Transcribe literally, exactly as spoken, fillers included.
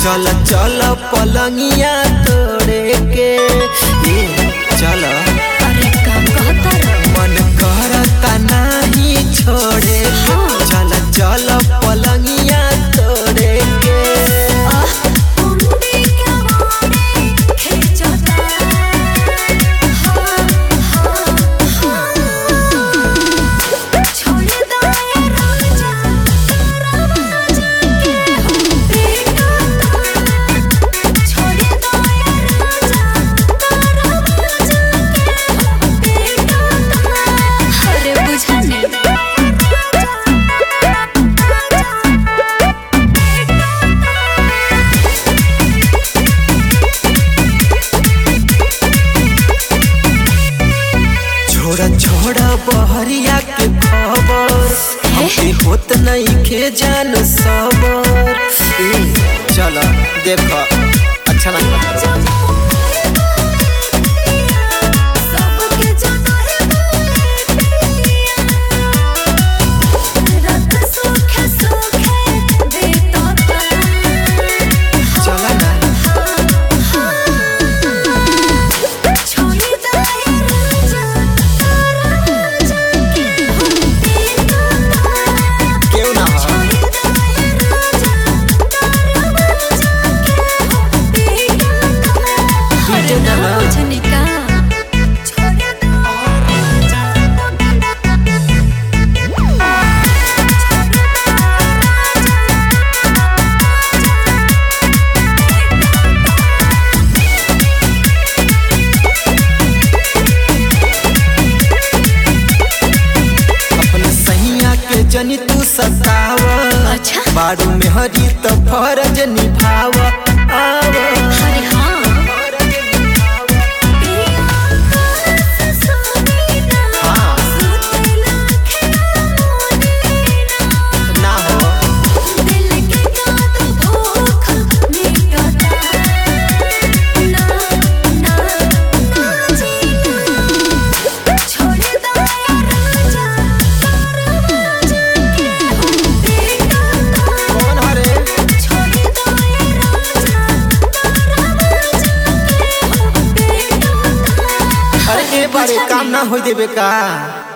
चल चल पलंगिया तोड़े के चल मन करता नहीं छोड़े चल चल पलंगिया तोड़े के छोड़ा छोड़ा बहरिया के खबर हमके होत नहीं के जान सबर चल देख अच्छा लगता जनी तू सतावा अच्छा बारू में हरी तो फरज निभावा आवा अरे हाँ ना हो दिल के गात भूख मिटता ना ना ना जीना छोड़ दो राजा कौन हरे अरे ए बारे काम ना हो देबे का।